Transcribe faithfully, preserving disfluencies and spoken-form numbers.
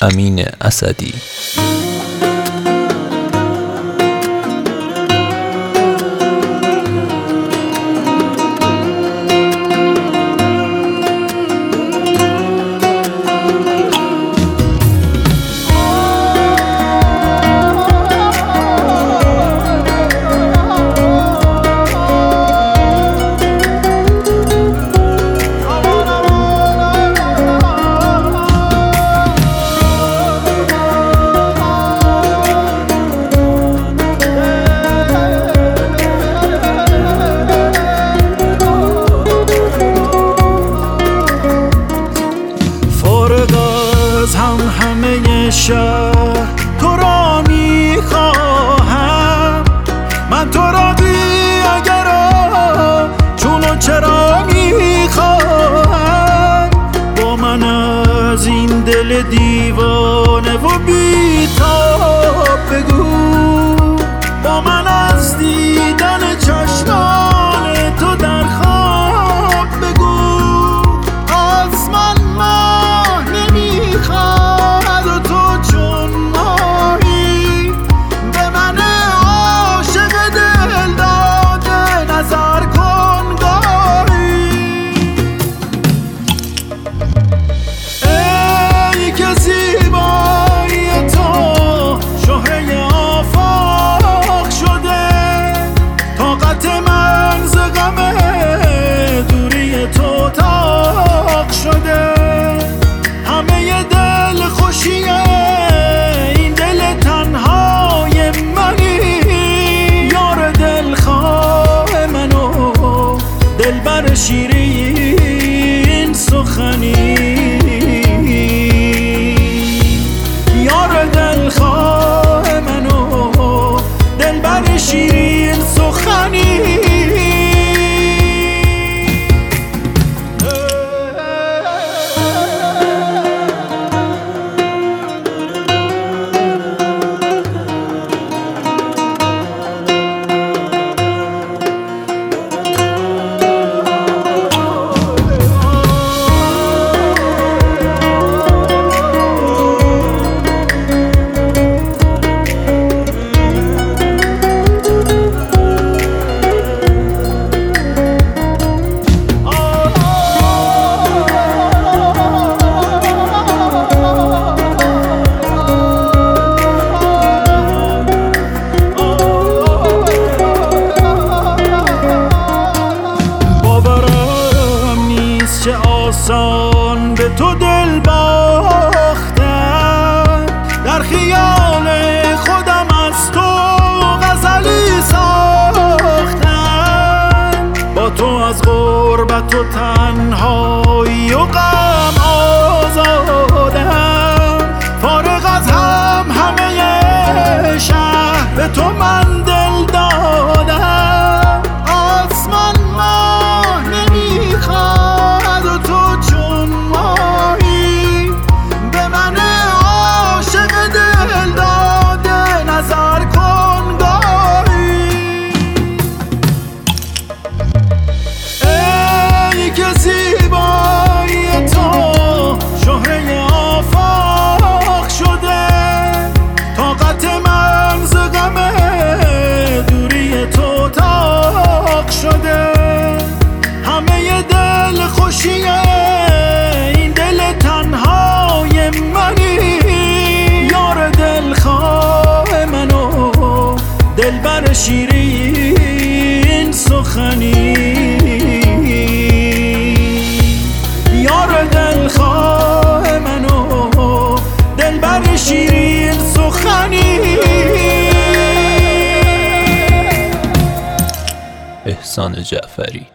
امین اسدی. همه شهر تو را می خواهم، من تو را بی اگر چون و چرا می خواهم. با من از این دل دیوانه و بی تاب بگو، با من از دیدن چشمان تو در خواب بگو. از من ماه نمی خواهد و تو چون ماهی، به من عاشق دل داده نظر کن گاهی. ای که زیبایی تو شهره آفاق شده، طاقت من ز غم دوری تو طاق شده. همه دل خوشی این دل تنهای منی، یار دلخواه منو دلبر شیرین سخنی. یار دلخواه منو دلبر شیرین سخنی. چه آسان به تو دل باختم، در خیال خودم از تو غزلی ساختم. با تو از غربت و تنهایی و غم آزادم، فارغ از هم همه شهر به تو من دل دادم. آسمان ماه نمی خواهد و تو چون ماهی، به من عاشق دل داده نظر کن گاهی. ای که زیبایی تو شهره آفاق شده، طاقت من ز غم دوری تو طاق شده. همه دل خوشی این دل تنهای منی، یار دلخواه منو دلبر شیرین سخنی. یار دلخواه منو دلبر شیرین سخنی. احسان جعفری.